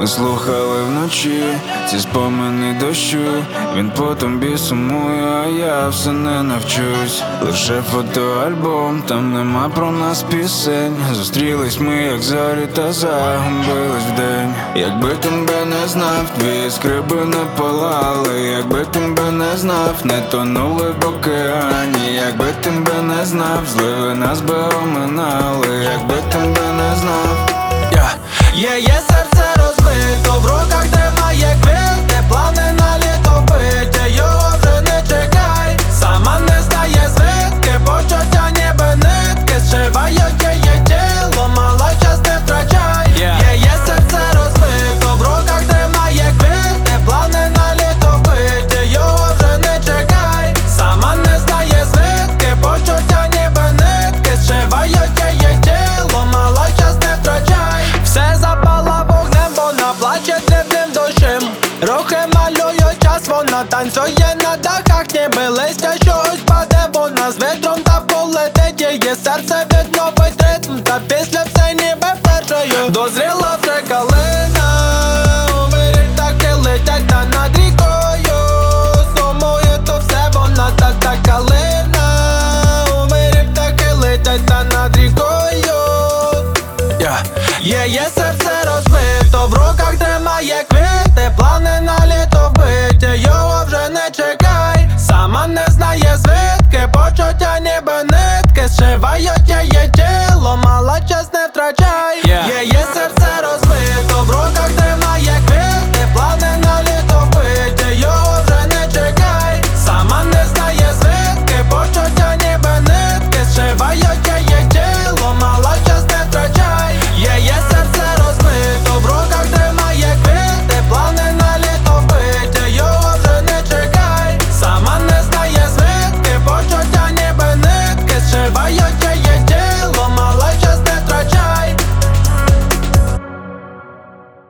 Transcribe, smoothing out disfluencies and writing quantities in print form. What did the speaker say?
Ми слухали вночі ці спомини дощу. Він по тобі сумує, а я все не навчусь. Лише фотоальбом, там нема про нас пісень. Зустрілись ми, як зорі, та загубились вдень. Якби тебе не знав, твої скриби не палали. Якби тебе не знав, не тонули в океані. Якби тебе не знав, зливи нас би оминали. Якби тебе не знав, Є серце розбито, в руках тримає квіти, плани на літо биті, його вже не чекай. Сама не знає звідки, почуття ніби нитки, зшивають її тіло, мало час не втрачай. Є серце розбито, в руках тримає квіти, плани на літо биті, його вже не чекай. Сама не знає звідки, почуття ніби нитки, зшивають її тіло, мало час не втрачай. Все запала вогнем, вона плаче дрібним дощем. Рухи малюють час, вона танцює на дахах, ніби листя, що ось паде. Вона з вітром та полетить, її серце відновить.